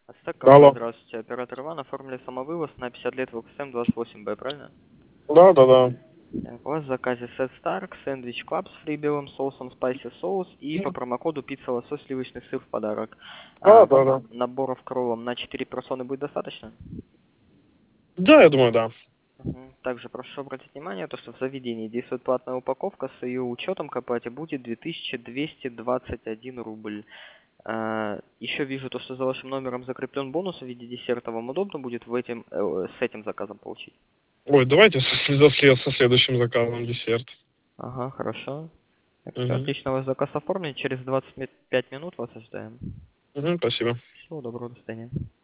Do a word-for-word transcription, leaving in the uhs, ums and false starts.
Ацтек компания, Алло. здравствуйте. Оператор Иван, оформили самовывоз на пятьдесят лет в икс эм двадцать восемь бэ, правильно? Да, да, да. Так, у вас в заказе сет Stark, сэндвич клаб с фри белым соусом, спайси соус и по промокоду пицца лосось сливочный сыр в подарок. Да, А, да, да. наборов кроллом на четыре персоны будет достаточно? Да, я думаю, да. Мгм. Также прошу обратить внимание, то, что в заведении действует платная упаковка, с ее учетом к оплате будет две тысячи двести двадцать один рубль. А, еще вижу то, что за вашим номером закреплен бонус в виде десерта. Вам удобно будет в этим, э, с этим заказом получить? Ой, давайте со, со след- со следующим заказом десерт. Ага, хорошо. Так, все, Угу. отлично, ваш заказ оформлен. Через двадцать пять минут вас ожидаем. Угу, спасибо. Всего доброго, до свидания.